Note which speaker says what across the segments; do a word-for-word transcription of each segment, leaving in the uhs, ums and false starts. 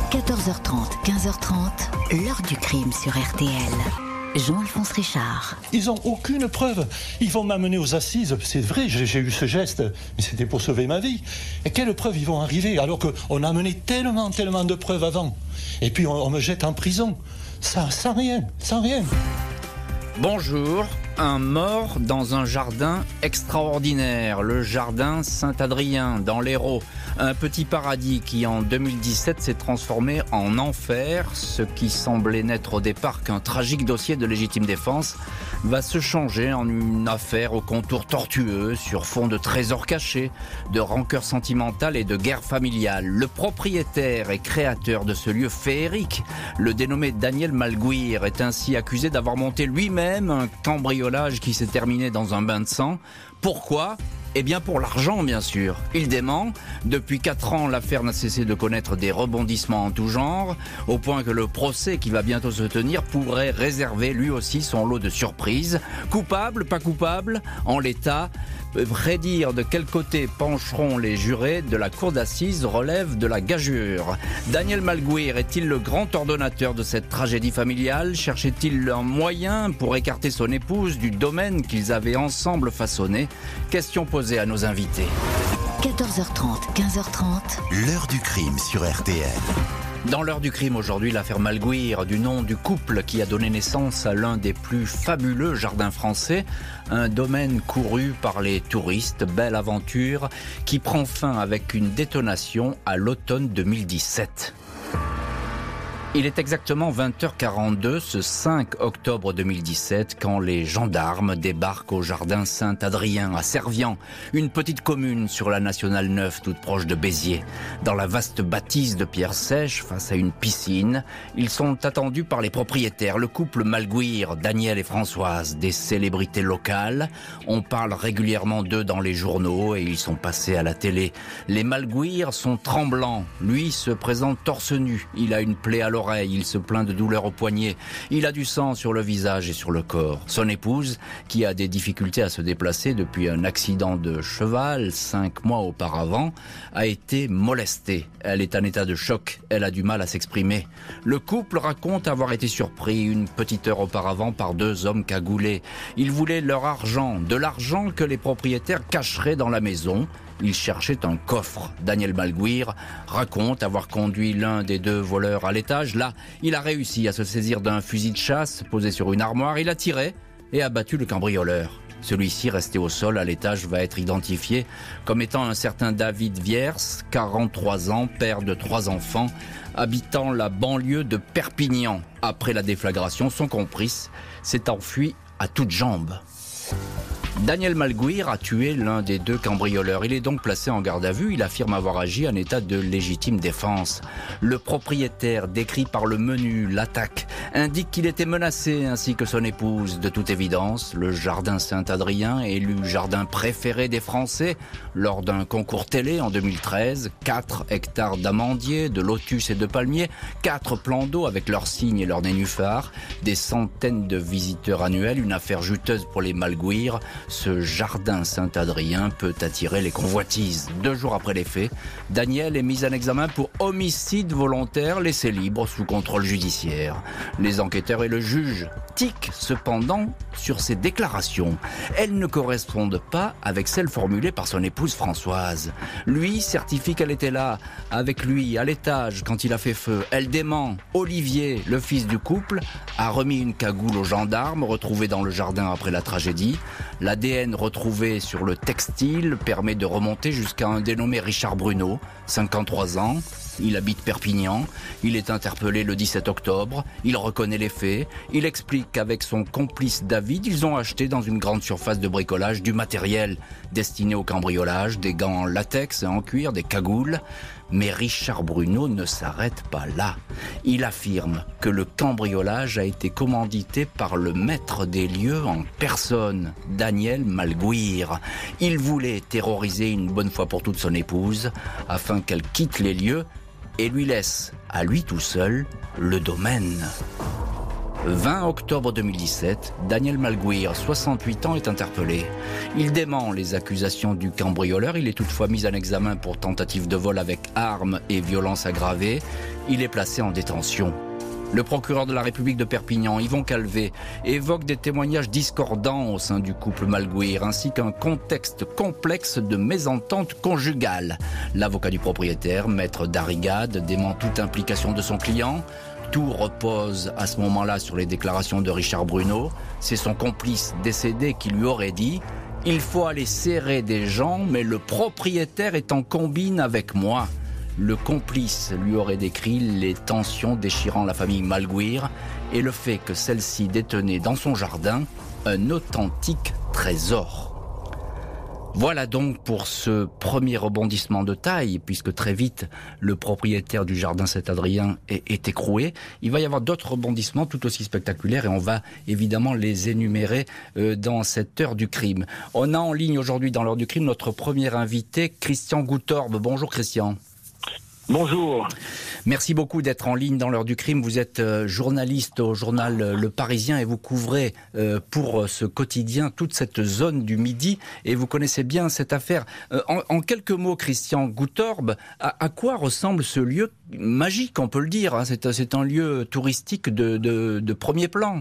Speaker 1: quatorze heures trente, quinze heures trente, l'heure du crime sur R T L. Jean-Alphonse Richard.
Speaker 2: Ils n'ont aucune preuve. Ils vont m'amener aux assises. C'est vrai, j'ai, j'ai eu ce geste, mais c'était pour sauver ma vie. Et quelles preuves ils vont arriver alors qu'on a amené tellement, tellement de preuves avant. Et puis on, on me jette en prison. Ça, sans rien, sans rien.
Speaker 3: Bonjour, un mort dans un jardin extraordinaire, le jardin Saint-Adrien dans l'Hérault. Un petit paradis qui en deux mille dix-sept s'est transformé en enfer. Ce qui semblait n'être au départ qu'un tragique dossier de légitime défense va se changer en une affaire aux contours tortueux sur fond de trésors cachés, de rancœur sentimentale et de guerre familiale. Le propriétaire et créateur de ce lieu féerique, le dénommé Daniel Malguir, est ainsi accusé d'avoir monté lui-même un cambriolage qui s'est terminé dans un bain de sang. Pourquoi ? Eh bien pour l'argent, bien sûr. Il dément. Depuis quatre ans, l'affaire n'a cessé de connaître des rebondissements en tout genre, au point que le procès qui va bientôt se tenir pourrait réserver lui aussi son lot de surprises. Coupable, pas coupable, en l'état, prédire de quel côté pencheront les jurés de la cour d'assises relève de la gageure. Daniel Malguir est-il le grand ordonnateur de cette tragédie familiale ? Cherchait-il un moyen pour écarter son épouse du domaine qu'ils avaient ensemble façonné ? Question posée à nos invités.
Speaker 1: quatorze heures trente, quinze heures trente.
Speaker 4: L'heure du crime sur R T L.
Speaker 3: Dans l'heure du crime aujourd'hui, l'affaire Malguir, du nom du couple qui a donné naissance à l'un des plus fabuleux jardins français, un domaine couru par les touristes, belle aventure, qui prend fin avec une détonation à l'automne deux mille dix-sept. Il est exactement vingt heures quarante-deux ce cinq octobre deux mille dix-sept quand les gendarmes débarquent au jardin Saint-Adrien à Servian, une petite commune sur la nationale neuf toute proche de Béziers. Dans la vaste bâtisse de pierre sèche face à une piscine, ils sont attendus par les propriétaires, le couple Malguir, Daniel et Françoise, des célébrités locales. On parle régulièrement d'eux dans les journaux et ils sont passés à la télé. Les Malguir sont tremblants. Lui se présente torse nu. Il a une plaie à l'oreille. Il se plaint de douleurs au poignet. Il a du sang sur le visage et sur le corps. Son épouse, qui a des difficultés à se déplacer depuis un accident de cheval cinq mois auparavant, a été molestée. Elle est en état de choc. Elle a du mal à s'exprimer. Le couple raconte avoir été surpris une petite heure auparavant par deux hommes cagoulés. Ils voulaient leur argent, de l'argent que les propriétaires cacheraient dans la maison. Il cherchait un coffre. Daniel Malguir raconte avoir conduit l'un des deux voleurs à l'étage. Là, il a réussi à se saisir d'un fusil de chasse posé sur une armoire. Il a tiré et a battu le cambrioleur. Celui-ci, resté au sol à l'étage, va être identifié comme étant un certain David Viers, quarante-trois ans, père de trois enfants, habitant la banlieue de Perpignan. Après la déflagration, son complice s'est enfui à toutes jambes. Daniel Malguir a tué l'un des deux cambrioleurs. Il est donc placé en garde à vue. Il affirme avoir agi en état de légitime défense. Le propriétaire, décrit par le menu, l'attaque, indique qu'il était menacé ainsi que son épouse. De toute évidence, le jardin Saint-Adrien, élu jardin préféré des Français lors d'un concours télé en deux mille treize, quatre hectares d'amandiers, de lotus et de palmiers, quatre plans d'eau avec leurs cygnes et leurs nénuphars, des centaines de visiteurs annuels, une affaire juteuse pour les Malguir. Ce jardin Saint-Adrien peut attirer les convoitises. Deux jours après les faits, Daniel est mis en examen pour homicide volontaire laissé libre sous contrôle judiciaire. Les enquêteurs et le juge tiquent cependant sur ses déclarations. Elles ne correspondent pas avec celles formulées par son épouse Françoise. Lui certifie qu'elle était là, avec lui, à l'étage, quand il a fait feu. Elle dément. Olivier, le fils du couple, a remis une cagoule aux gendarmes retrouvés dans le jardin après la tragédie. L'A D N retrouvé sur le textile permet de remonter jusqu'à un dénommé Richard Bruno, cinquante-trois ans. Il habite Perpignan. Il est interpellé le dix-sept octobre. Il reconnaît les faits. Il explique qu'avec son complice David, ils ont acheté dans une grande surface de bricolage du matériel destiné au cambriolage, des gants en latex et en cuir, des cagoules. Mais Richard Bruno ne s'arrête pas là. Il affirme que le cambriolage a été commandité par le maître des lieux en personne, Daniel Malguir. Il voulait terroriser une bonne fois pour toutes son épouse afin qu'elle quitte les lieux et lui laisse, à lui tout seul, le domaine. vingt octobre deux mille dix-sept, Daniel Malguir, soixante-huit ans, est interpellé. Il dément les accusations du cambrioleur. Il est toutefois mis en examen pour tentative de vol avec arme et violence aggravée. Il est placé en détention. Le procureur de la République de Perpignan, Yvon Calvé, évoque des témoignages discordants au sein du couple Malguir, ainsi qu'un contexte complexe de mésentente conjugale. L'avocat du propriétaire, maître Darrigade, dément toute implication de son client. Tout repose à ce moment-là sur les déclarations de Richard Bruno. C'est son complice décédé qui lui aurait dit « Il faut aller serrer des gens, mais le propriétaire est en combine avec moi ». Le complice lui aurait décrit les tensions déchirant la famille Malguir et le fait que celle-ci détenait dans son jardin un authentique trésor. Voilà donc pour ce premier rebondissement de taille, puisque très vite le propriétaire du jardin Saint-Adrien est, est écroué. Il va y avoir d'autres rebondissements tout aussi spectaculaires et on va évidemment les énumérer euh, dans cette heure du crime. On a en ligne aujourd'hui dans l'heure du crime notre premier invité, Christian Goutorbe. Bonjour Christian.
Speaker 5: Bonjour.
Speaker 3: Merci beaucoup d'être en ligne dans l'heure du crime. Vous êtes journaliste au journal Le Parisien et vous couvrez pour ce quotidien toute cette zone du Midi et vous connaissez bien cette affaire. En, en quelques mots, Christian Goutorbe, à, à quoi ressemble ce lieu magique, on peut le dire, hein, c'est, c'est un lieu touristique de, de, de premier plan.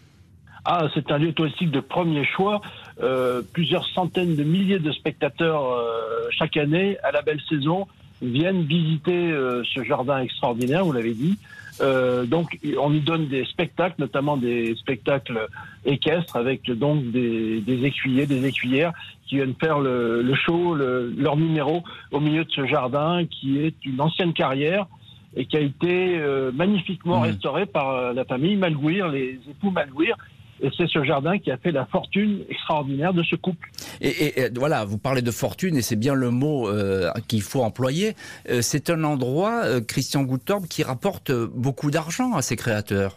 Speaker 5: Ah, c'est un lieu touristique de premier choix. Euh, plusieurs centaines de milliers de spectateurs euh, chaque année à la belle saison viennent visiter euh, ce jardin extraordinaire, vous l'avez dit. Euh, donc, on y donne des spectacles, notamment des spectacles équestres, avec donc des, des écuyers, des écuyères qui viennent faire le, le show, le, leur numéro au milieu de ce jardin qui est une ancienne carrière et qui a été euh, magnifiquement mmh. restaurée par la famille Malguir, les époux Malguir. Et c'est ce jardin qui a fait la fortune extraordinaire de ce couple.
Speaker 3: Et, et, et voilà, vous parlez de fortune, et c'est bien le mot euh, qu'il faut employer. Euh, c'est un endroit, euh, Christian Goutorbe, qui rapporte beaucoup d'argent à ses créateurs.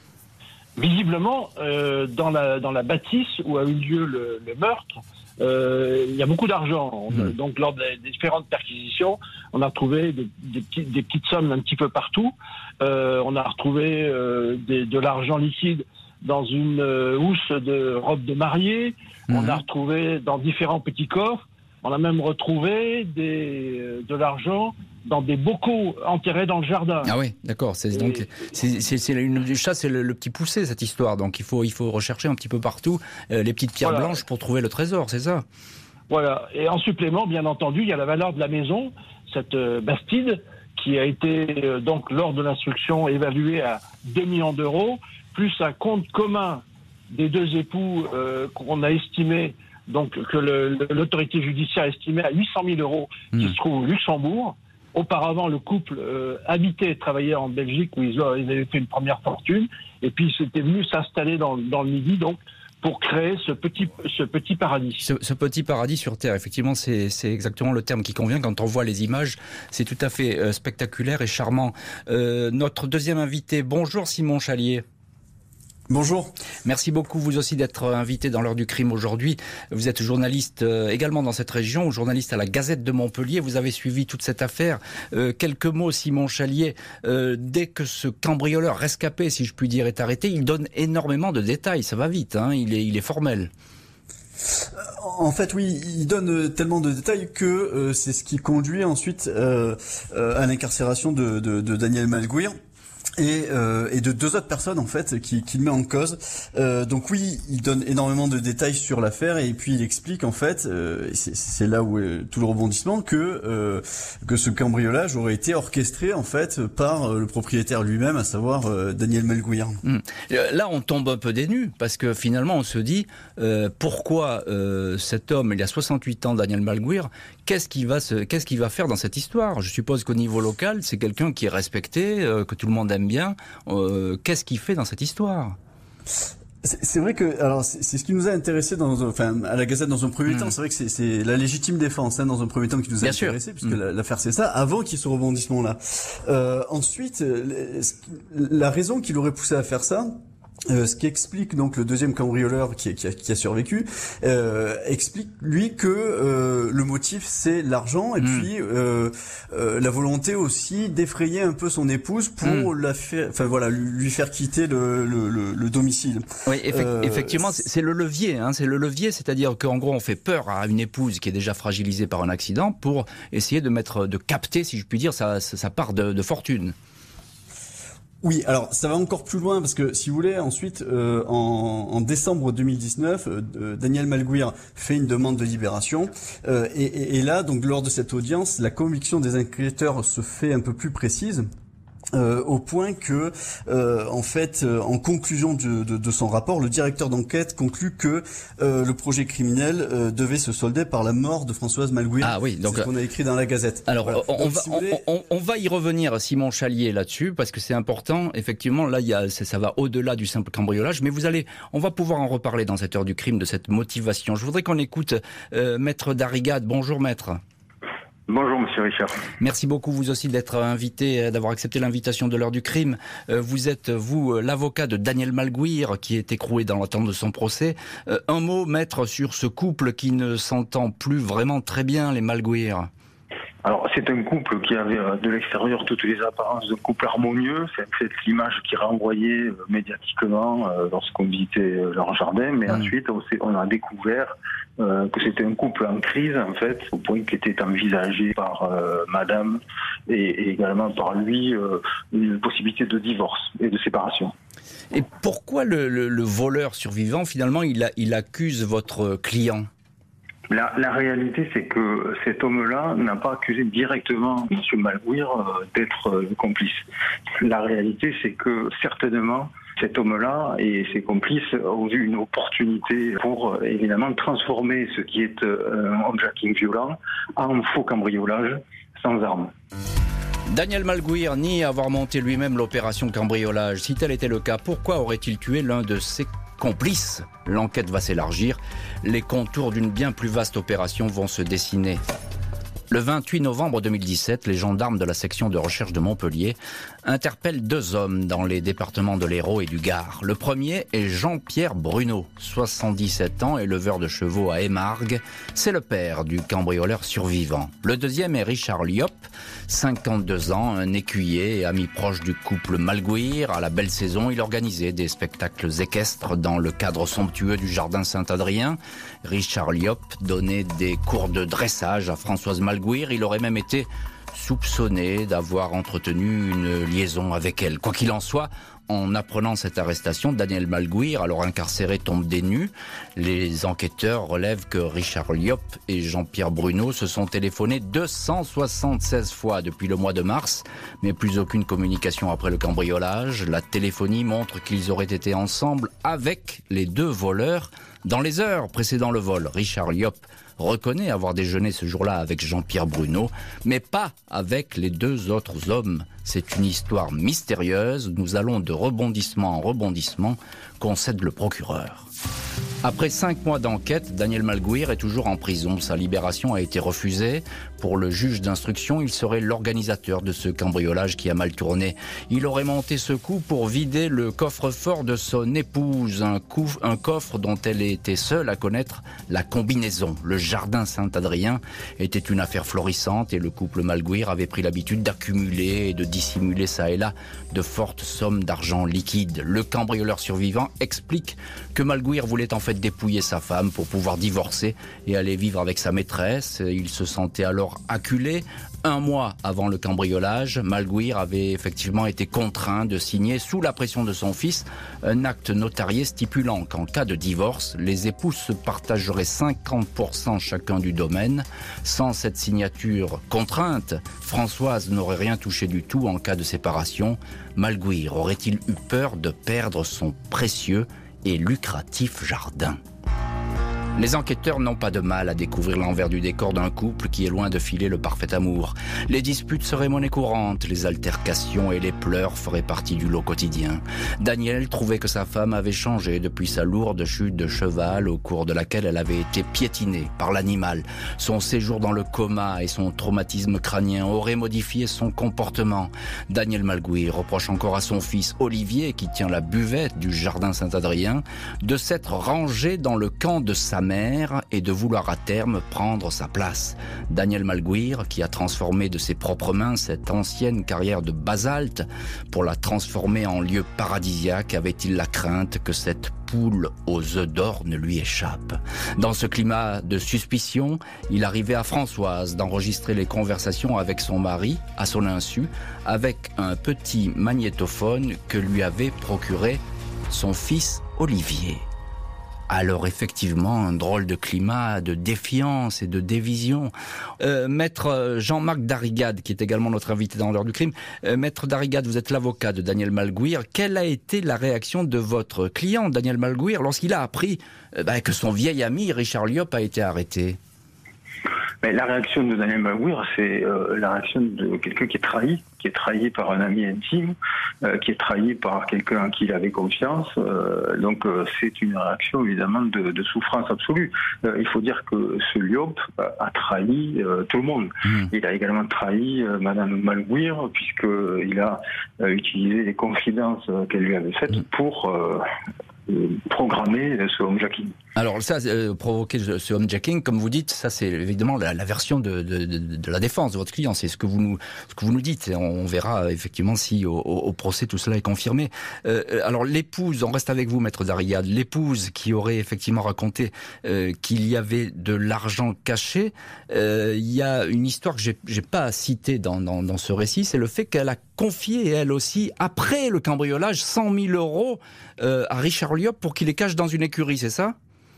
Speaker 5: Visiblement, euh, dans, la, dans la bâtisse où a eu lieu le, le meurtre, euh, il y a beaucoup d'argent. Mmh. Donc, lors des, des différentes perquisitions, on a retrouvé des, des, petits, des petites sommes un petit peu partout. Euh, on a retrouvé euh, des, de l'argent liquide dans une euh, housse de robe de mariée. Mmh. On a retrouvé dans différents petits coffres. On a même retrouvé des, euh, de l'argent dans des bocaux enterrés dans le jardin.
Speaker 3: Ah oui, d'accord. C'est, et, donc, c'est, c'est, c'est une du chat, c'est le, le petit poussé, cette histoire. Donc il faut, il faut rechercher un petit peu partout euh, les petites pierres voilà. blanches pour trouver le trésor, c'est ça?
Speaker 5: Voilà. Et en supplément, bien entendu, il y a la valeur de la maison, cette euh, bastide, qui a été, euh, donc, lors de l'instruction, évaluée à deux millions d'euros, plus un compte commun des deux époux euh, qu'on a estimé, donc que le, le, l'autorité judiciaire a estimé à huit cent mille euros, mmh. qui se trouve au Luxembourg. Auparavant, le couple euh, habitait et travaillait en Belgique, où ils, ils avaient fait une première fortune, et puis ils étaient venus s'installer dans, dans le Midi, donc pour créer ce petit, ce petit paradis.
Speaker 3: Ce, ce petit paradis sur Terre, effectivement, c'est, c'est exactement le terme qui convient. Quand on voit les images, c'est tout à fait euh, spectaculaire et charmant. Euh, notre deuxième invité, bonjour Simon Chalier.
Speaker 6: Bonjour.
Speaker 3: Merci beaucoup vous aussi d'être invité dans l'heure du crime aujourd'hui. Vous êtes journaliste euh, également dans cette région, journaliste à la Gazette de Montpellier. Vous avez suivi toute cette affaire. Euh, quelques mots, Simon Chalier. Euh, dès que ce cambrioleur rescapé, si je puis dire, est arrêté, il donne énormément de détails. Ça va vite, hein, il est, il est formel.
Speaker 6: En fait, oui, il donne tellement de détails que euh, c'est ce qui conduit ensuite euh, euh, à l'incarcération de, de, de Daniel Malguir. Et, euh, et de deux autres personnes en fait qui, qui le met en cause. Euh, donc oui, il donne énormément de détails sur l'affaire et puis il explique en fait, euh, c'est, c'est là où est tout le rebondissement, que euh, que ce cambriolage aurait été orchestré en fait par le propriétaire lui-même, à savoir euh, Daniel Malguir.
Speaker 3: Mmh. Là, on tombe un peu des nues parce que finalement, on se dit euh, pourquoi euh, cet homme, il a soixante-huit ans, Daniel Malguir, qu'est-ce qu'il va se, qu'est-ce qu'il va faire dans cette histoire? Je suppose qu'au niveau local, c'est quelqu'un qui est respecté, euh, que tout le monde aime bien. Euh, qu'est-ce qu'il fait dans cette histoire?
Speaker 6: C'est, c'est vrai que alors c'est, c'est ce qui nous a intéressé dans enfin à la Gazette dans un premier mmh. temps. C'est vrai que c'est, c'est la légitime défense hein, dans un premier temps qui nous a bien intéressé puisque mmh. l'affaire c'est ça avant qu'il y ait ce rebondissement là. Euh, ensuite, la raison qui l'aurait poussé à faire ça, Euh, ce qui explique donc le deuxième cambrioleur qui, qui, a, qui a survécu, euh, explique lui que euh, le motif c'est l'argent et mmh. puis euh, euh, la volonté aussi d'effrayer un peu son épouse pour mmh. la faire, enfin voilà, lui, lui faire quitter le, le, le, le domicile.
Speaker 3: Oui, effect- euh, effectivement, c'est, c'est le levier, hein, c'est le levier, c'est-à-dire qu'en gros on fait peur à une épouse qui est déjà fragilisée par un accident pour essayer de mettre, de capter, si je puis dire, sa, sa part de, de fortune.
Speaker 6: Oui, alors ça va encore plus loin parce que si vous voulez, ensuite, euh, en, en décembre deux mille dix-neuf, euh, Daniel Malguir fait une demande de libération euh, et, et, et là, donc lors de cette audience, la conviction des enquêteurs se fait un peu plus précise. Euh, au point que, euh, en fait, euh, en conclusion de, de, de son rapport, le directeur d'enquête conclut que euh, le projet criminel euh, devait se solder par la mort de Françoise Malguir.
Speaker 3: Ah oui, donc
Speaker 6: c'est ce qu'on a écrit dans la Gazette.
Speaker 3: Alors, voilà. on,
Speaker 6: donc,
Speaker 3: va,
Speaker 6: si
Speaker 3: on,
Speaker 6: voulez...
Speaker 3: on, on va y revenir, Simon Chalier, là-dessus, parce que c'est important. Effectivement, là, il y a, ça, ça va au-delà du simple cambriolage, mais vous allez, on va pouvoir en reparler dans cette heure du crime de cette motivation. Je voudrais qu'on écoute euh, Maître Darrigade. Bonjour, Maître.
Speaker 7: Bonjour Monsieur Richard.
Speaker 3: Merci beaucoup vous aussi d'être invité, d'avoir accepté l'invitation de l'heure du crime. Vous êtes, vous, l'avocat de Daniel Malguir qui est écroué dans l'attente de son procès. Un mot, maître, sur ce couple qui ne s'entend plus vraiment très bien, les Malguir.
Speaker 7: Alors c'est un couple qui avait de l'extérieur toutes les apparences d'un couple harmonieux, c'est peut-être l'image qui renvoyait médiatiquement lorsqu'on visitait leur jardin, mais mmh. ensuite on a découvert euh, que c'était un couple en crise en fait, au point qu'il était envisagé par euh, madame et, et également par lui euh, une possibilité de divorce et de séparation.
Speaker 3: Et pourquoi le, le, le voleur survivant finalement il, a, il accuse votre client ?
Speaker 7: La, la réalité, c'est que cet homme-là n'a pas accusé directement M. Malguir euh, d'être euh, complice. La réalité, c'est que certainement, cet homme-là et ses complices ont vu une opportunité pour, euh, évidemment, transformer ce qui est euh, un homejacking violent en faux cambriolage sans armes.
Speaker 3: Daniel Malguir nie avoir monté lui-même l'opération cambriolage. Si tel était le cas, pourquoi aurait-il tué l'un de ses complices ? L'enquête va s'élargir. Les contours d'une bien plus vaste opération vont se dessiner. Le vingt-huit novembre deux mille dix-sept, les gendarmes de la section de recherche de Montpellier interpellent deux hommes dans les départements de l'Hérault et du Gard. Le premier est Jean-Pierre Bruno, soixante-dix-sept ans, éleveur de chevaux à Émargues. C'est le père du cambrioleur survivant. Le deuxième est Richard Liop, cinquante-deux ans, un écuyer et ami proche du couple Malguir. À la belle saison, il organisait des spectacles équestres dans le cadre somptueux du jardin Saint-Adrien. Richard Liop donnait des cours de dressage à Françoise Malguir. Il aurait même été soupçonné d'avoir entretenu une liaison avec elle. Quoi qu'il en soit, en apprenant cette arrestation, Daniel Malguir, alors incarcéré, tombe des nues. Les enquêteurs relèvent que Richard Liop et Jean-Pierre Bruno se sont téléphonés deux cent soixante-seize fois depuis le mois de mars, mais plus aucune communication après le cambriolage. La téléphonie montre qu'ils auraient été ensemble avec les deux voleurs dans les heures précédant le vol. Richard Liop reconnaît avoir déjeuné ce jour-là avec Jean-Pierre Bruno, mais pas avec les deux autres hommes. C'est une histoire mystérieuse. Nous allons de rebondissement en rebondissement, concède le procureur. Après cinq mois d'enquête, Daniel Malguir est toujours en prison. Sa libération a été refusée. Pour le juge d'instruction, il serait l'organisateur de ce cambriolage qui a mal tourné. Il aurait monté ce coup pour vider le coffre-fort de son épouse, un, coup, un coffre dont elle était seule à connaître la combinaison. Le jardin Saint-Adrien était une affaire florissante et le couple Malguir avait pris l'habitude d'accumuler et de dissimuler ça et là de fortes sommes d'argent liquide. Le cambrioleur survivant explique que Malguir voulait en fait dépouiller sa femme pour pouvoir divorcer et aller vivre avec sa maîtresse. Il se sentait alors acculé. Un mois avant le cambriolage, Malguir avait effectivement été contraint de signer, sous la pression de son fils, un acte notarié stipulant qu'en cas de divorce, les époux se partageraient cinquante pour cent chacun du domaine. Sans cette signature contrainte, Françoise n'aurait rien touché du tout en cas de séparation. Malguir aurait-il eu peur de perdre son précieux et lucratif jardin ? Les enquêteurs n'ont pas de mal à découvrir l'envers du décor d'un couple qui est loin de filer le parfait amour. Les disputes seraient monnaie courante, les altercations et les pleurs feraient partie du lot quotidien. Daniel trouvait que sa femme avait changé depuis sa lourde chute de cheval au cours de laquelle elle avait été piétinée par l'animal. Son séjour dans le coma et son traumatisme crânien auraient modifié son comportement. Daniel Malguir reproche encore à son fils Olivier, qui tient la buvette du jardin Saint-Adrien, de s'être rangé dans le camp de sa mère et de vouloir à terme prendre sa place. Daniel Malguir, qui a transformé de ses propres mains cette ancienne carrière de basalte pour la transformer en lieu paradisiaque, avait-il la crainte que cette poule aux œufs d'or ne lui échappe. Dans ce climat de suspicion, il arrivait à Françoise d'enregistrer les conversations avec son mari, à son insu, avec un petit magnétophone que lui avait procuré son fils Olivier. Alors effectivement, un drôle de climat de défiance et de division. Euh, Maître Jean-Marc Darrigade, qui est également notre invité dans l'heure du crime. Euh, Maître Darrigade, vous êtes l'avocat de Daniel Malguir. Quelle a été la réaction de votre client, Daniel Malguir, lorsqu'il a appris euh, bah, que son vieil ami Richard Liop a été arrêté ?
Speaker 7: Mais la réaction de Daniel Malguir, c'est euh, la réaction de quelqu'un qui est trahi, qui est trahi par un ami intime, euh, qui est trahi par quelqu'un en qui il avait confiance. Euh, donc euh, c'est une réaction évidemment de, de souffrance absolue. Euh, il faut dire que ce Liop a trahi euh, tout le monde. Mmh. Il a également trahi euh, Madame Malguir, puisqu'il a euh, utilisé les confidences euh, qu'elle lui avait faites mmh. pour euh, programmer ce homejacking.
Speaker 3: Alors ça, euh, provoquer ce homejacking, comme vous dites, ça c'est évidemment la, la version de, de, de, de la défense de votre client. C'est ce que vous nous, ce que vous nous dites. On, on verra effectivement si au, au procès tout cela est confirmé. Euh, alors l'épouse, on reste avec vous, Maître Darrigade. L'épouse qui aurait effectivement raconté euh, qu'il y avait de l'argent caché. Euh, il y a une histoire que j'ai, j'ai pas citée dans, dans, dans ce récit, c'est le fait qu'elle a confié elle aussi, après le cambriolage, cent mille euros euh, à Richard Liop pour qu'il les cache dans une écurie, c'est ça ?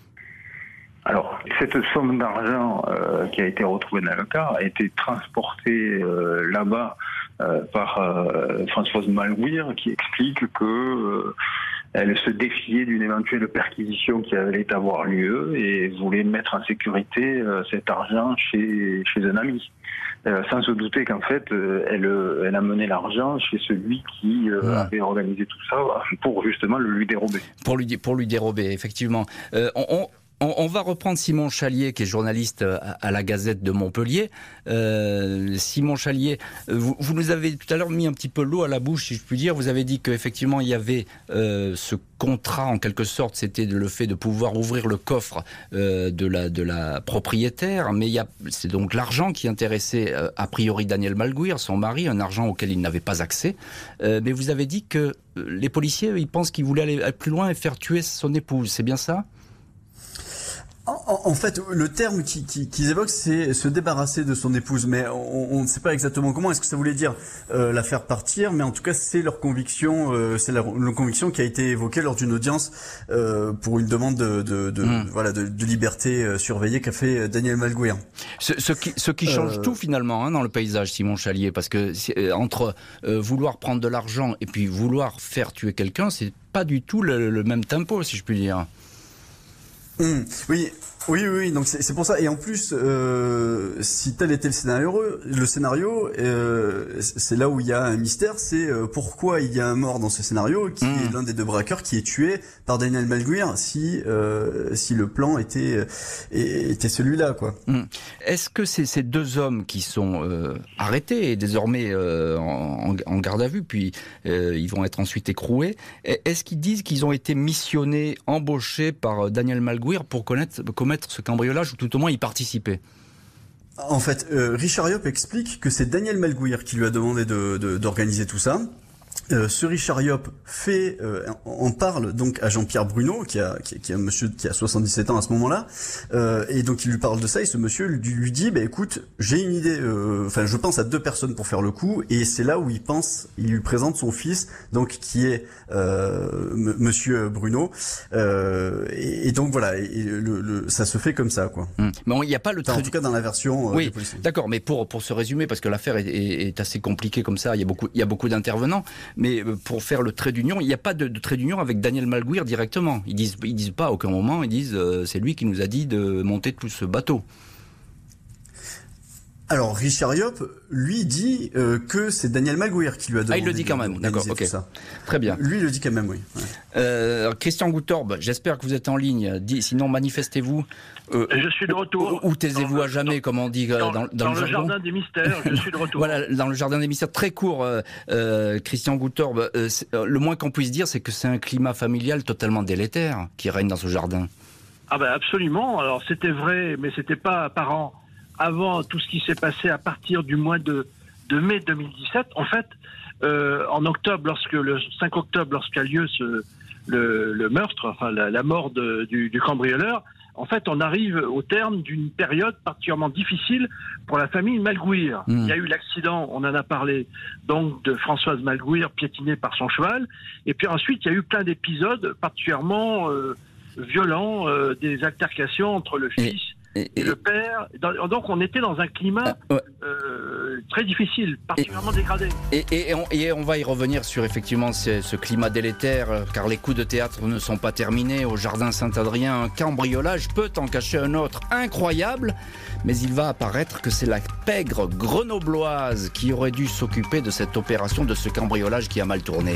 Speaker 7: Alors, cette somme d'argent euh, qui a été retrouvée dans le cas a été transportée euh, là-bas euh, par euh, Françoise Malguir, qui explique que euh, elle se défiait d'une éventuelle perquisition qui allait avoir lieu et voulait mettre en sécurité euh, cet argent chez, chez un ami. Euh, sans se douter qu'en fait, euh, elle, elle a mené l'argent chez celui qui euh, ouais. avait organisé tout ça pour justement le lui dérober.
Speaker 3: Pour lui, pour lui dérober, effectivement. Euh, on, on... On va reprendre Simon Chalier, qui est journaliste à la Gazette de Montpellier. Euh, Simon Chalier, vous, vous nous avez tout à l'heure mis un petit peu l'eau à la bouche, si je puis dire. Vous avez dit qu'effectivement, il y avait euh, ce contrat, en quelque sorte, c'était le fait de pouvoir ouvrir le coffre euh, de, la, de la propriétaire. Mais il y a, c'est donc l'argent qui intéressait euh, a priori Daniel Malguir, son mari, un argent auquel il n'avait pas accès. Euh, mais vous avez dit que les policiers, ils pensent qu'ils voulaient aller plus loin et faire tuer son épouse. C'est bien ça ?
Speaker 6: En, en fait, le terme qu'ils qui, qui évoquent, c'est se débarrasser de son épouse, mais on, on ne sait pas exactement comment. Est-ce que ça voulait dire euh, la faire partir? Mais en tout cas, c'est leur conviction, euh, c'est la, leur conviction qui a été évoquée lors d'une audience euh, pour une demande de, de, de mmh. voilà de, de liberté euh, surveillée qu'a fait Daniel Malguir.
Speaker 3: Ce, ce qui, ce qui change euh... tout finalement hein, dans le paysage, Simon Chalier, parce que euh, entre euh, vouloir prendre de l'argent et puis vouloir faire tuer quelqu'un, c'est pas du tout le, le même tempo, si je puis dire.
Speaker 6: Mmh, oui, oui, oui. Donc c'est, c'est pour ça. Et en plus, euh, si tel était le scénario, le scénario, euh, c'est là où il y a un mystère. C'est euh, pourquoi il y a un mort dans ce scénario, qui mmh. est l'un des deux braqueurs qui est tué par Daniel Malguir, si euh, si le plan était était celui-là, quoi.
Speaker 3: Mmh. Est-ce que c'est ces deux hommes qui sont euh, arrêtés et désormais euh, en, en garde à vue, puis euh, ils vont être ensuite écroués, est-ce qu'ils disent qu'ils ont été missionnés, embauchés par Daniel Malguir pour connaître, commettre ce cambriolage ou tout au moins y participer?
Speaker 6: En fait, euh, Richard Liop explique que c'est Daniel Malguir qui lui a demandé de, de, d'organiser tout ça. Euh, ce Richard Liop fait, euh, en parle donc à Jean-Pierre Bruno, qui a, qui, qui est un monsieur qui a soixante-dix-sept ans à ce moment-là, euh, et donc il lui parle de ça, et ce monsieur lui, lui dit, bah écoute, j'ai une idée, enfin euh, je pense à deux personnes pour faire le coup, et c'est là où il pense, il lui présente son fils, donc qui est euh, m- Monsieur Bruno, euh, et, et donc voilà, et le, le, ça se fait comme ça, quoi.
Speaker 3: Mmh. Mais il n'y a pas le
Speaker 6: enfin, en tout cas dans la version euh,
Speaker 3: oui,
Speaker 6: des policiers.
Speaker 3: D'accord, mais pour pour se résumer, parce que l'affaire est, est, est assez compliquée comme ça, il y a beaucoup il y a beaucoup d'intervenants. mais pour faire le trait d'union, il n'y a pas de, de trait d'union avec Daniel Malguir directement. Ils disent, ils disent pas à aucun moment, ils disent euh, c'est lui qui nous a dit de monter tout ce bateau.
Speaker 6: Alors Richard Yopp, lui, dit euh, que c'est Daniel Malguir qui lui a demandé.
Speaker 3: Ah, il le dit quand même, d'accord, ok.
Speaker 6: Ça.
Speaker 3: Très bien.
Speaker 6: Lui, il le dit quand même, oui. Ouais.
Speaker 3: Euh, Christian Goutorbe, j'espère que vous êtes en ligne. Dis, sinon, manifestez-vous. Euh,
Speaker 5: je suis de retour.
Speaker 3: Ou, ou taisez-vous à jamais, dans, comme on dit dans, dans, dans,
Speaker 5: dans
Speaker 3: le,
Speaker 5: le jardin des mystères. Je suis de retour.
Speaker 3: Voilà, dans le jardin des mystères, très court. Euh, euh, Christian Goutorbe, euh, euh, le moins qu'on puisse dire, c'est que c'est un climat familial totalement délétère qui règne dans ce jardin.
Speaker 5: Ah ben absolument. Alors c'était vrai, mais c'était pas apparent avant tout ce qui s'est passé à partir du mois de, de mai deux mille dix-sept. En fait, euh, en octobre, lorsque le cinq octobre, lorsqu'a lieu ce, le, le meurtre, enfin la, la mort de, du, du cambrioleur, en fait, on arrive au terme d'une période particulièrement difficile pour la famille Malguir. Mmh. Il y a eu l'accident, on en a parlé, donc de Françoise Malguir piétinée par son cheval. Et puis ensuite, il y a eu plein d'épisodes particulièrement euh, violents, euh, des altercations entre le fils et, et, et le père. Donc on était dans un climat euh, ouais. euh, très difficile, particulièrement et, dégradé.
Speaker 3: Et, et, on, et on va y revenir sur effectivement ce, ce climat délétère, car les coups de théâtre ne sont pas terminés. Au jardin Saint-Adrien, un cambriolage peut en cacher un autre incroyable, mais il va apparaître que c'est la pègre grenobloise qui aurait dû s'occuper de cette opération, de ce cambriolage qui a mal tourné.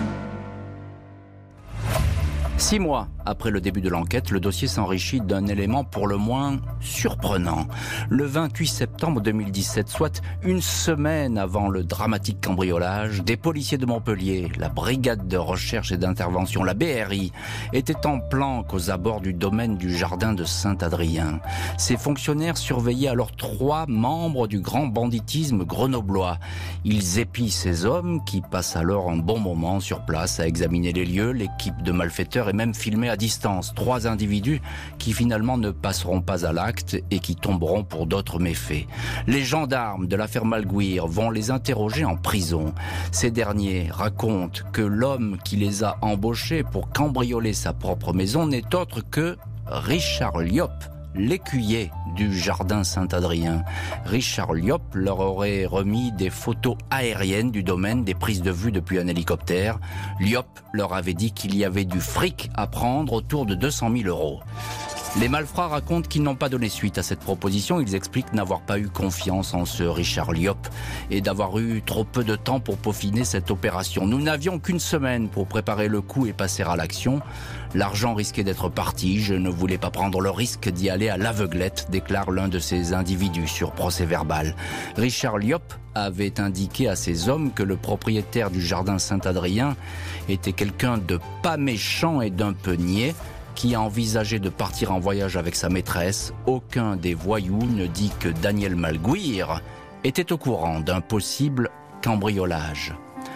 Speaker 3: Six mois après le début de l'enquête, le dossier s'enrichit d'un élément pour le moins surprenant. Le vingt-huit septembre deux mille dix-sept, soit une semaine avant le dramatique cambriolage, des policiers de Montpellier, la brigade de recherche et d'intervention, la B R I, étaient en planque aux abords du domaine du jardin de Saint-Adrien. Ces fonctionnaires surveillaient alors trois membres du grand banditisme grenoblois. Ils épient ces hommes qui passent alors un bon moment sur place à examiner les lieux, l'équipe de malfaiteurs et même filmé à distance. Trois individus qui finalement ne passeront pas à l'acte et qui tomberont pour d'autres méfaits. Les gendarmes de l'affaire Malguir vont les interroger en prison. Ces derniers racontent que l'homme qui les a embauchés pour cambrioler sa propre maison n'est autre que Richard Liop, l'écuyer du jardin Saint-Adrien. Richard Liop leur aurait remis des photos aériennes du domaine, des prises de vue depuis un hélicoptère. Liop leur avait dit qu'il y avait du fric à prendre autour de deux cent mille euros. Les malfrats racontent qu'ils n'ont pas donné suite à cette proposition. Ils expliquent n'avoir pas eu confiance en ce Richard Liop et d'avoir eu trop peu de temps pour peaufiner cette opération. Nous n'avions qu'une semaine pour préparer le coup et passer à l'action. L'argent risquait d'être parti. Je ne voulais pas prendre le risque d'y aller à l'aveuglette, déclare l'un de ces individus sur procès-verbal. Richard Liop avait indiqué à ses hommes que le propriétaire du jardin Saint-Adrien était quelqu'un de pas méchant et d'un peu niais, qui a envisagé de partir en voyage avec sa maîtresse. Aucun des voyous ne dit que Daniel Malguir était au courant d'un possible cambriolage.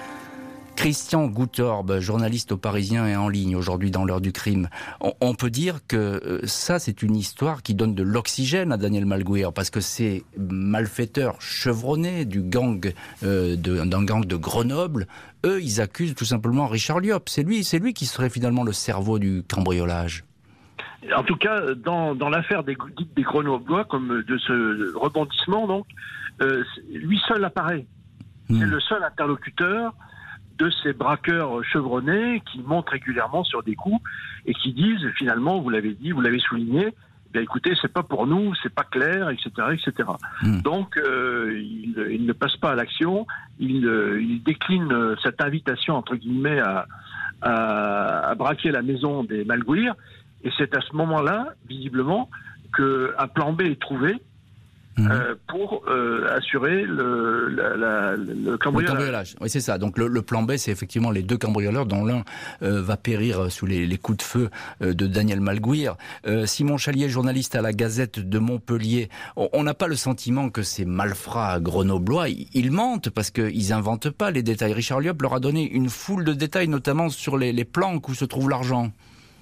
Speaker 3: Christian Goutorbe, journaliste au Parisien et en ligne aujourd'hui dans l'heure du crime. On, on peut dire que ça, c'est une histoire qui donne de l'oxygène à Daniel Malguir, parce que ces malfaiteurs chevronnés du gang, euh, de, d'un gang de Grenoble, eux, ils accusent tout simplement Richard Liop. C'est lui, c'est lui qui serait finalement le cerveau du cambriolage.
Speaker 5: En tout cas, dans, dans l'affaire des, des Grenoblois, comme de ce rebondissement, donc, euh, lui seul apparaît. Mmh. C'est le seul interlocuteur de ces braqueurs chevronnés qui montent régulièrement sur des coups et qui disent finalement, vous l'avez dit, vous l'avez souligné, bien écoutez, c'est pas pour nous, c'est pas clair, et cetera, et cetera. Mmh. Donc, euh, il, il ne passe pas à l'action, il, il décline cette invitation entre guillemets à, à, à braquer la maison des Malguir, et c'est à ce moment-là, visiblement, qu'un plan B est trouvé. Mmh. Euh, pour euh, assurer le, la, la, le cambriolage. Le cambriolage.
Speaker 3: Oui, c'est ça. Donc le, le plan B, c'est effectivement les deux cambrioleurs, dont l'un euh, va périr sous les, les coups de feu euh, de Daniel Malguir. Euh, Simon Chalier, journaliste à la Gazette de Montpellier, on n'a pas le sentiment que ces malfrats grenoblois, ils mentent parce qu'ils inventent pas les détails. Richard Liop leur a donné une foule de détails, notamment sur les, les planques où se trouve l'argent.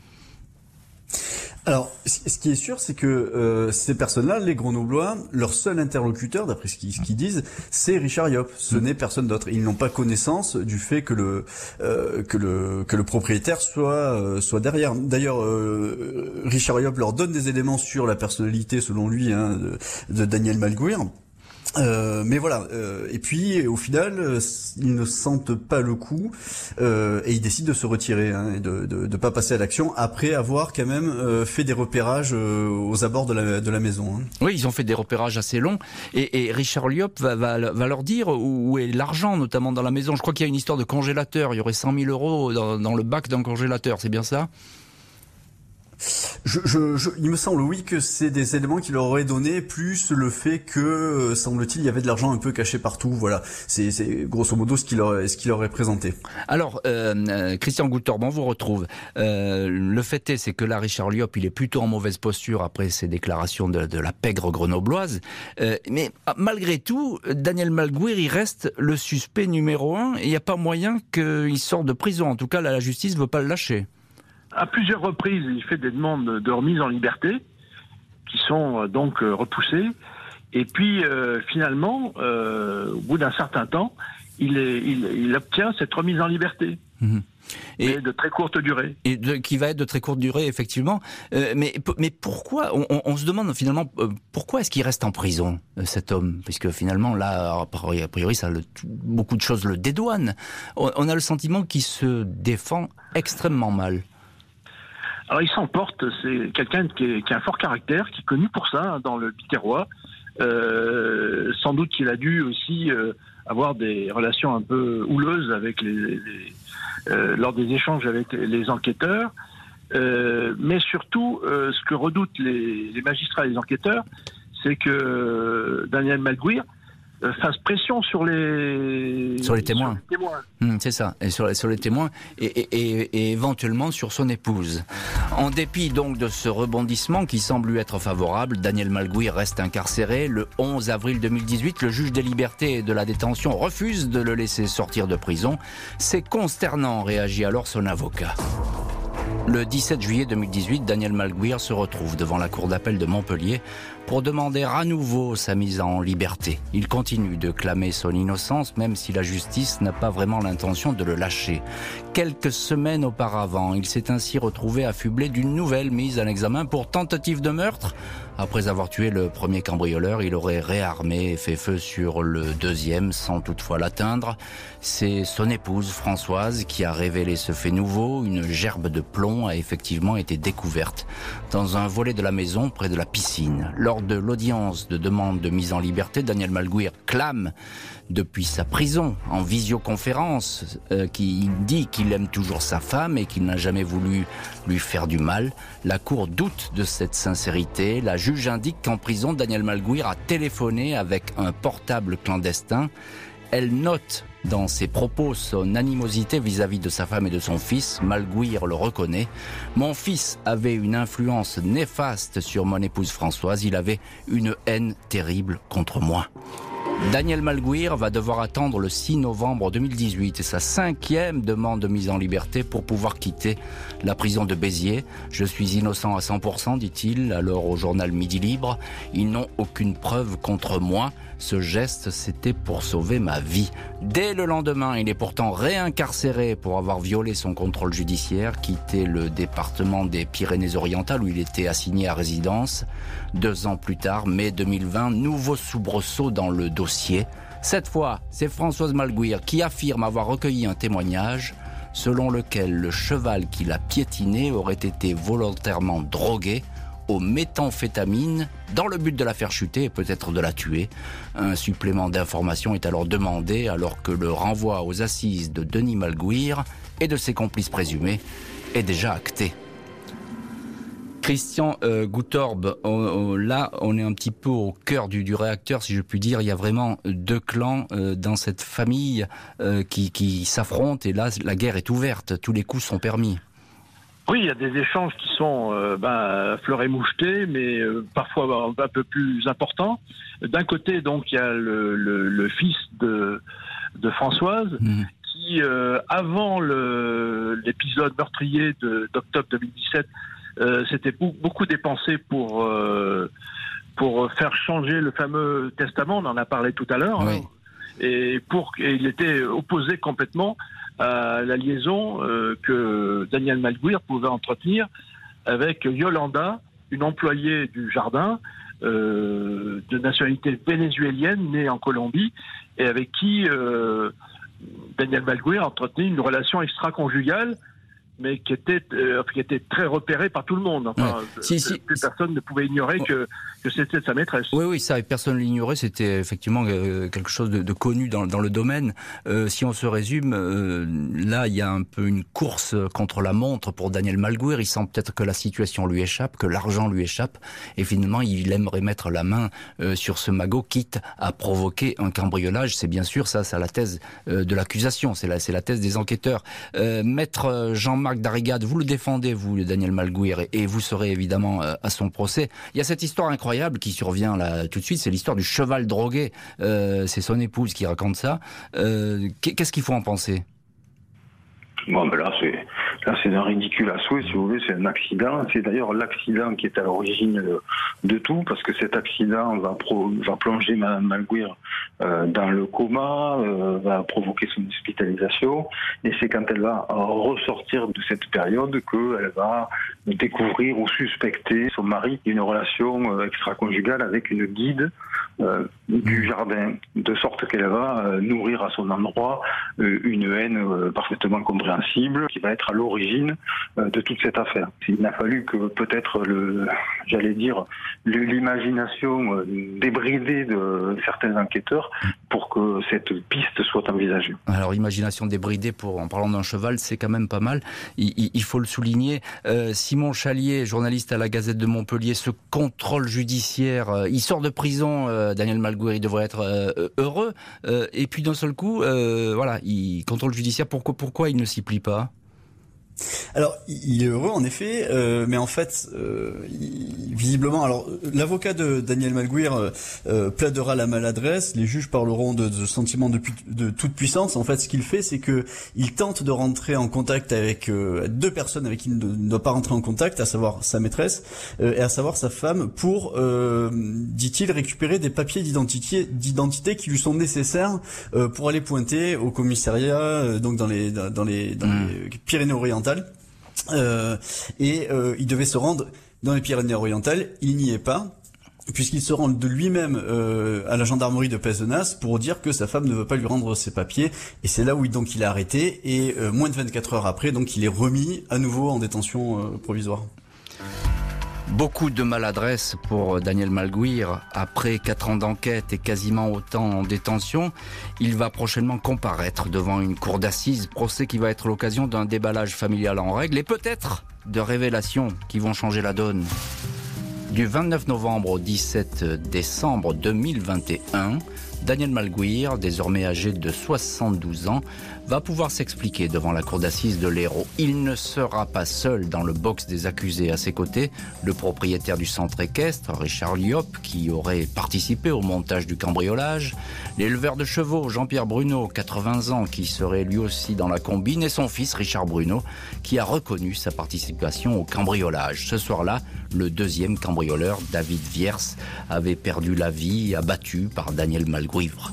Speaker 6: Alors, ce qui est sûr, c'est que euh, ces personnes-là, les Grenoblois, leur seul interlocuteur, d'après ce qu'ils, ce qu'ils disent, c'est Richard Liop. Ce mmh. n'est personne d'autre. Ils n'ont pas connaissance du fait que le euh, que le que le propriétaire soit euh, soit derrière. D'ailleurs, euh, Richard Liop leur donne des éléments sur la personnalité, selon lui, hein, de, de Daniel Malguir. Euh, mais voilà, euh, et puis au final, euh, ils ne sentent pas le coup euh, et ils décident de se retirer hein, et de, de de pas passer à l'action après avoir quand même euh, fait des repérages euh, aux abords de la de la maison. Hein.
Speaker 3: Oui, ils ont fait des repérages assez longs et, et Richard Liop va, va va leur dire où, où est l'argent, notamment dans la maison. Je crois qu'il y a une histoire de congélateur. Il y aurait cent mille euros dans, dans le bac d'un congélateur. C'est bien ça?
Speaker 6: Je, je, je, il me semble, oui, que c'est des éléments qu'il leur aurait donné, plus le fait que, euh, semble-t-il, il y avait de l'argent un peu caché partout. Voilà, c'est, c'est grosso modo ce qu'il leur, ce qu'il leur est présenté.
Speaker 3: Alors, euh, Christian Goutorb, on vous retrouve. Euh, le fait est, c'est que là, Richard Liop, il est plutôt en mauvaise posture après ses déclarations de, de la pègre grenobloise. Euh, mais malgré tout, Daniel Malguir, il reste le suspect numéro un. Et il n'y a pas moyen qu'il sorte de prison. En tout cas, là, la justice ne veut pas le lâcher.
Speaker 5: À plusieurs reprises, il fait des demandes de remise en liberté, qui sont euh, donc euh, repoussées. Et puis, euh, finalement, euh, au bout d'un certain temps, il, est, il, il obtient cette remise en liberté. Mmh. Et mais de très courte durée.
Speaker 3: Et de, qui va être de très courte durée, effectivement. Euh, mais, mais pourquoi, on, on, on se demande finalement, euh, pourquoi est-ce qu'il reste en prison, euh, cet homme? Puisque finalement, là, a priori, ça, le, beaucoup de choses le dédouanent. On, on a le sentiment qu'il se défend extrêmement mal.
Speaker 5: Alors il s'emporte, c'est quelqu'un qui, est, qui a un fort caractère, qui est connu pour ça hein, dans le Biterrois. Euh, sans doute qu'il a dû aussi euh, avoir des relations un peu houleuses avec les, les, euh, lors des échanges avec les enquêteurs. Euh, mais surtout, euh, ce que redoutent les, les magistrats et les enquêteurs, c'est que euh, Daniel Malguir fasse pression sur les
Speaker 3: sur les témoins,
Speaker 5: sur les témoins.
Speaker 3: Mmh, c'est ça, et sur, sur les témoins et, et, et, et éventuellement sur son épouse. En dépit donc de ce rebondissement qui semble lui être favorable, Daniel Malguir reste incarcéré. Le onze avril deux mille dix-huit, le juge des libertés et de la détention refuse de le laisser sortir de prison. C'est consternant, réagit alors son avocat. Le dix-sept juillet deux mille dix-huit, Daniel Malguir se retrouve devant la cour d'appel de Montpellier pour demander à nouveau sa mise en liberté. Il continue de clamer son innocence, même si la justice n'a pas vraiment l'intention de le lâcher. Quelques semaines auparavant, il s'est ainsi retrouvé affublé d'une nouvelle mise en examen pour tentative de meurtre. Après avoir tué le premier cambrioleur, il aurait réarmé et fait feu sur le deuxième sans toutefois l'atteindre. C'est son épouse Françoise qui a révélé ce fait nouveau. Une gerbe de plomb a effectivement été découverte dans un volet de la maison près de la piscine. Lors de l'audience de demande de mise en liberté, Daniel Malguir clame depuis sa prison en visioconférence euh, qui dit qu'il aime toujours sa femme et qu'il n'a jamais voulu lui faire du mal. La cour doute de cette sincérité. La juge indique qu'en prison, Daniel Malguir a téléphoné avec un portable clandestin. Elle note dans ses propos son animosité vis-à-vis de sa femme et de son fils. Malguir le reconnaît. Mon fils avait une influence néfaste sur mon épouse Françoise. Il avait une haine terrible contre moi. Daniel Malguir va devoir attendre le six novembre deux mille dix-huit et sa cinquième demande de mise en liberté pour pouvoir quitter la prison de Béziers. Je suis innocent à cent pour cent, dit-il alors au journal Midi Libre. Ils n'ont aucune preuve contre moi. Ce geste, c'était pour sauver ma vie. Dès le lendemain, il est pourtant réincarcéré pour avoir violé son contrôle judiciaire, quitté le département des Pyrénées-Orientales où il était assigné à résidence. Deux ans plus tard, mai deux mille vingt, nouveau soubresaut dans le dossier. Cette fois, c'est Françoise Malguir qui affirme avoir recueilli un témoignage selon lequel le cheval qui l'a piétiné aurait été volontairement drogué aux méthamphétamines dans le but de la faire chuter et peut-être de la tuer. Un supplément d'information est alors demandé alors que le renvoi aux assises de Denis Malguir et de ses complices présumés est déjà acté. Christian euh, Goutorb, on, on, là on est un petit peu au cœur du, du réacteur, si je puis dire. Il y a vraiment deux clans euh, dans cette famille euh, qui, qui s'affrontent et là la guerre est ouverte, tous les coups sont permis.
Speaker 5: Oui, il y a des échanges qui sont euh, ben, fleurs et mouchetés, mais euh, parfois un peu plus importants. D'un côté, donc, il y a le, le, le fils de, de Françoise, mmh. qui, euh, avant le, l'épisode meurtrier de, d'octobre deux mille dix-sept, euh, s'était beaucoup dépensé pour, euh, pour faire changer le fameux testament, on en a parlé tout à l'heure, oui. hein, et, pour, et il était opposé complètement à la liaison euh, que Daniel Malguir pouvait entretenir avec Yolanda, une employée du jardin, euh, de nationalité vénézuélienne, né en Colombie, et avec qui euh, Daniel Malguir entretenait une relation extra-conjugale, mais qui était, euh, qui était très repérée par tout le monde. Enfin,
Speaker 3: ouais. si, si,
Speaker 5: plus personne ne pouvait ignorer que, que c'était sa maîtresse.
Speaker 3: Oui, oui, ça, personne ne l'ignorait, c'était effectivement euh, quelque chose de, de connu dans, dans le domaine. Euh, si on se résume, euh, là, il y a un peu une course contre la montre pour Daniel Malguir. Il sent peut-être que la situation lui échappe, que l'argent lui échappe, et finalement, il aimerait mettre la main euh, sur ce magot, quitte à provoquer un cambriolage. C'est bien sûr ça, c'est la thèse euh, de l'accusation, c'est la, c'est la thèse des enquêteurs. Euh, Maître Jean-Marc Darrigade, vous le défendez, vous, Daniel Malguir, et, et vous serez évidemment euh, à son procès. Il y a cette histoire incroyable qui survient là tout de suite, c'est l'histoire du cheval drogué. Euh, c'est son épouse qui raconte ça. Euh, qu'est-ce qu'il faut en penser ?
Speaker 7: Bon, ben là, c'est, là, c'est un ridicule à souhait, si vous voulez, c'est un accident. C'est d'ailleurs l'accident qui est à l'origine de, de tout, parce que cet accident va, pro, va plonger Mme Malguir euh, dans le coma, euh, va provoquer son hospitalisation, et c'est quand elle va ressortir de cette période qu'elle va découvrir ou suspecter son mari d'une relation euh, extra-conjugale avec une guide euh, du jardin, de sorte qu'elle va euh, nourrir à son endroit euh, une haine euh, parfaitement compréhensible qui va être à l'origine euh, de toute cette affaire. Il n'a fallu que peut-être le, j'allais dire, le, l'imagination euh, débridée de certains enquêteurs pour que cette piste soit envisagée.
Speaker 3: Alors, imagination débridée, pour, en parlant d'un cheval, c'est quand même pas mal. Il, il, il faut le souligner. Euh, Simon Chalier, journaliste à la Gazette de Montpellier, ce contrôle judiciaire, euh, il sort de prison, euh, Daniel Malguir, il devrait être euh, heureux. Euh, et puis d'un seul coup, euh, voilà, il contrôle judiciaire. Pourquoi, pourquoi il ne s'y plie pas ?
Speaker 6: Alors, il est heureux en effet, euh, mais en fait, euh, il, visiblement, alors l'avocat de Daniel Malguir euh, euh, plaidera la maladresse. Les juges parleront de, de sentiments de, de toute puissance. En fait, ce qu'il fait, c'est que il tente de rentrer en contact avec euh, deux personnes avec qui il ne doit pas rentrer en contact, à savoir sa maîtresse euh, et à savoir sa femme, pour, euh, dit-il, récupérer des papiers d'identité, d'identité qui lui sont nécessaires euh, pour aller pointer au commissariat, euh, donc dans les dans, dans les dans mmh. les Pyrénées-Orientales. Euh, et euh, il devait se rendre dans les Pyrénées-Orientales, il n'y est pas, puisqu'il se rend de lui-même euh, à la gendarmerie de Pézenas pour dire que sa femme ne veut pas lui rendre ses papiers, et c'est là où il, donc il est arrêté, et euh, moins de vingt-quatre heures après, donc il est remis à nouveau en détention euh, provisoire.
Speaker 3: Beaucoup de maladresse pour Daniel Malguir. Après quatre ans d'enquête et quasiment autant en détention, il va prochainement comparaître devant une cour d'assises, procès qui va être l'occasion d'un déballage familial en règle et peut-être de révélations qui vont changer la donne. Du vingt-neuf novembre au dix-sept décembre deux mille vingt et un, Daniel Malguir, désormais âgé de soixante-douze ans, va pouvoir s'expliquer devant la cour d'assises de l'Hérault. Il ne sera pas seul dans le box des accusés. À ses côtés, le propriétaire du centre équestre, Richard Liop, qui aurait participé au montage du cambriolage, l'éleveur de chevaux, Jean-Pierre Bruno, quatre-vingts ans, qui serait lui aussi dans la combine, et son fils, Richard Bruno, qui a reconnu sa participation au cambriolage. Ce soir-là, le deuxième cambrioleur, David Viers, avait perdu la vie, abattu par Daniel Malguir.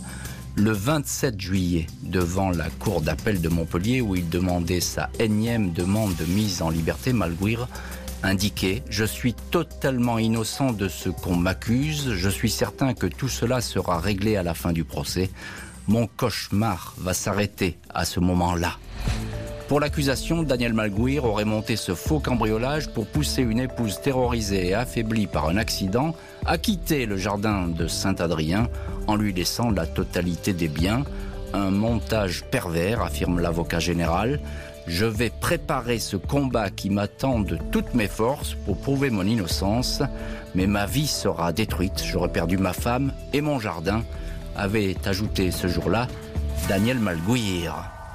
Speaker 3: Le vingt-sept juillet, devant la cour d'appel de Montpellier, où il demandait sa énième demande de mise en liberté, Malguir indiquait « Je suis totalement innocent de ce qu'on m'accuse. Je suis certain que tout cela sera réglé à la fin du procès. Mon cauchemar va s'arrêter à ce moment-là. » Pour l'accusation, Daniel Malguir aurait monté ce faux cambriolage pour pousser une épouse terrorisée et affaiblie par un accident à quitter le jardin de Saint-Adrien en lui laissant la totalité des biens. Un montage pervers, affirme l'avocat général. Je vais préparer ce combat qui m'attend de toutes mes forces pour prouver mon innocence, mais ma vie sera détruite. J'aurais perdu ma femme et mon jardin, avait ajouté ce jour-là Daniel Malguir.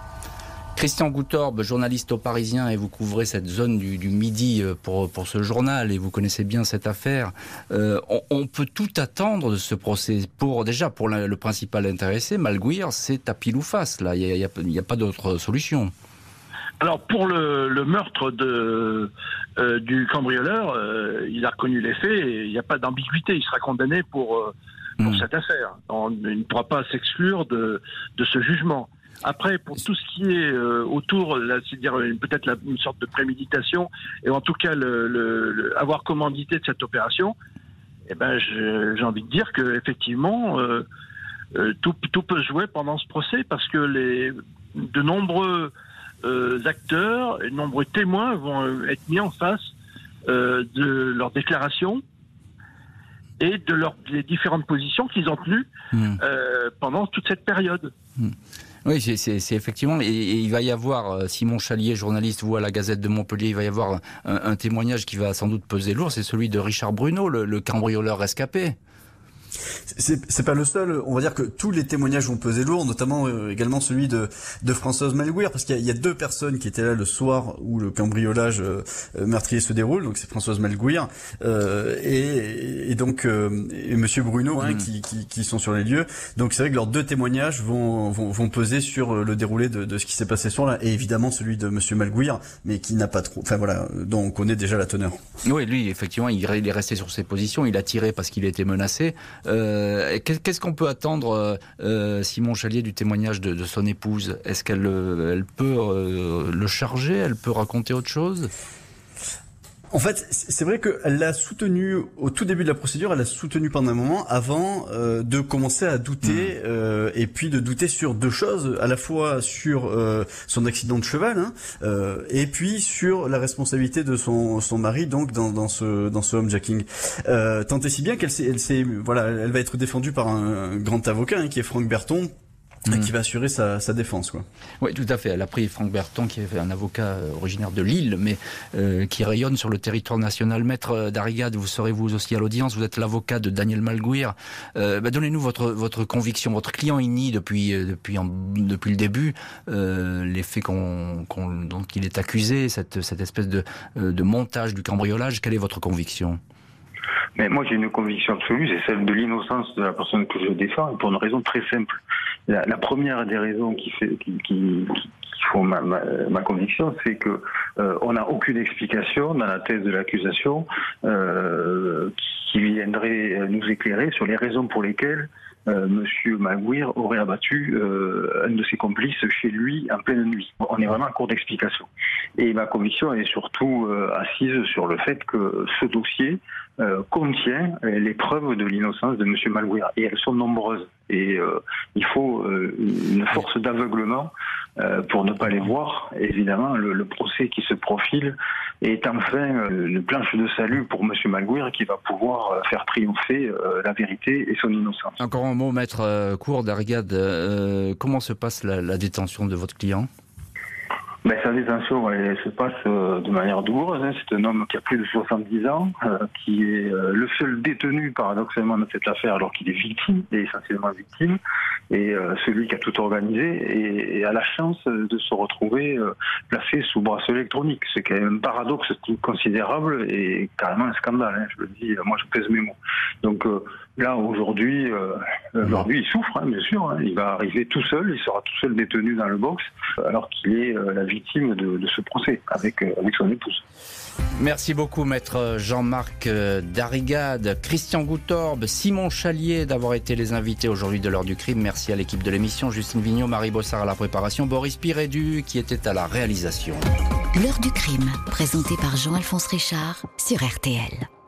Speaker 3: Christian Goutorbe, journaliste au Parisien, et vous couvrez cette zone du, du Midi pour, pour ce journal, et vous connaissez bien cette affaire. Euh, on, on peut tout attendre de ce procès. Pour, déjà, pour la, le principal intéressé, Malguir, c'est à pile ou face. Là, il n'y a, a, a pas d'autre solution.
Speaker 5: Alors, pour le, le meurtre de, euh, du cambrioleur, euh, il a reconnu les faits et il n'y a pas d'ambiguïté. Il sera condamné pour, euh, pour mmh. cette affaire. On, il ne pourra pas s'exclure de, de ce jugement. Après, pour tout ce qui est euh, autour, là, c'est-à-dire une, peut-être la, une sorte de préméditation, et en tout cas le, le, le, avoir commandité de cette opération, eh ben, je, j'ai envie de dire que effectivement, euh, euh, tout, tout peut se jouer pendant ce procès parce que les, de nombreux euh, acteurs, de nombreux témoins vont être mis en face euh, de leurs déclarations et de leurs des différentes positions qu'ils ont tenues mmh. euh, pendant toute cette période.
Speaker 3: Mmh. Oui, c'est, c'est, c'est effectivement, et, et il va y avoir, Simon Chalier, journaliste, vous à la Gazette de Montpellier, il va y avoir un, un témoignage qui va sans doute peser lourd, c'est celui de Richard Bruno, le, le cambrioleur rescapé.
Speaker 6: C'est, c'est pas le seul. On va dire que tous les témoignages vont peser lourd, notamment euh, également celui de, de Françoise Malguir, parce qu'il y a, il y a deux personnes qui étaient là le soir où le cambriolage euh, meurtrier se déroule. Donc c'est Françoise Malguir euh, et, et donc euh, et Monsieur Bruno hein, mmh. qui, qui, qui sont sur les lieux. Donc c'est vrai que leurs deux témoignages vont, vont, vont peser sur le déroulé de, de ce qui s'est passé ce soir-là, et évidemment celui de Monsieur Malguir, mais qui n'a pas trop. Enfin voilà, dont on connaît déjà la teneur.
Speaker 3: Oui, lui effectivement, il est resté sur ses positions. Il a tiré parce qu'il était menacé. Euh, qu'est-ce qu'on peut attendre, euh, Simon Chalier, du témoignage de, de son épouse ? Est-ce qu'elle elle peut euh, le charger ? Elle peut raconter autre chose ?
Speaker 6: En fait, c'est vrai qu'elle l'a soutenu au tout début de la procédure, elle l'a soutenu pendant un moment avant euh, de commencer à douter mmh. euh, et puis de douter sur deux choses, à la fois sur euh, son accident de cheval hein, euh, et puis sur la responsabilité de son son mari donc dans dans ce dans ce homejacking. Euh, tant et si bien qu'elle s'est elle s'est voilà, elle va être défendue par un, un grand avocat hein, qui est Franck Berton. Mmh. Qui va assurer sa, sa défense, quoi.
Speaker 3: Oui, tout à fait. Elle a pris Franck Berton, qui est un avocat originaire de Lille, mais euh, qui rayonne sur le territoire national. Maître Darrigade, vous serez vous aussi à l'audience. Vous êtes l'avocat de Daniel Malguir. Euh, bah, donnez-nous votre votre conviction. Votre client il nie depuis depuis en, depuis le début euh, les faits qu'on, qu'on dont il est accusé, cette cette espèce de de montage du cambriolage. Quelle est votre conviction ?
Speaker 7: Mais moi, j'ai une conviction absolue, c'est celle de l'innocence de la personne que je défends, et pour une raison très simple. La, la première des raisons qui, fait, qui, qui, qui font ma, ma, ma conviction, c'est que euh, on n'a aucune explication dans la thèse de l'accusation euh, qui viendrait nous éclairer sur les raisons pour lesquelles Euh, Monsieur Malguir aurait abattu euh, un de ses complices chez lui en pleine nuit. On est vraiment en cours d'explication. Et ma conviction est surtout euh, assise sur le fait que ce dossier euh, contient les preuves de l'innocence de Monsieur Malguir. Et elles sont nombreuses. Et euh, il faut euh, une force d'aveuglement euh, pour ne pas les voir. Et évidemment, le, le procès qui se profile est enfin euh, une planche de salut pour Monsieur Malguir qui va pouvoir euh, faire triompher euh, la vérité et son innocence.
Speaker 3: Encore un mot, Maître euh, Cour d'Arrigade. Euh, comment se passe la, la détention de votre client ?
Speaker 7: Ben, sa détention elle, se passe euh, de manière douloureuse. Hein. C'est un homme qui a plus de soixante-dix ans, euh, qui est euh, le seul détenu, paradoxalement, dans cette affaire, alors qu'il est victime, et essentiellement victime, et euh, celui qui a tout organisé, et, et a la chance de se retrouver euh, placé sous bracelet électronique. C'est quand même un paradoxe considérable et carrément un scandale. Hein. Je le dis, moi je pèse mes mots. Donc euh, là, aujourd'hui, euh, aujourd'hui, il souffre, hein, bien sûr. Hein. Il va arriver tout seul, il sera tout seul détenu dans le box, alors qu'il est euh, la victime de, de ce procès avec, euh, avec son épouse.
Speaker 3: Merci beaucoup, Maître Jean-Marc Darrigade, Christian Goutorbe, Simon Chalier d'avoir été les invités aujourd'hui de l'heure du crime. Merci à l'équipe de l'émission, Justine Vignot, Marie Bossard à la préparation, Boris Pirédu qui était à la réalisation.
Speaker 1: L'heure du crime, présenté par Jean-Alphonse Richard sur R T L.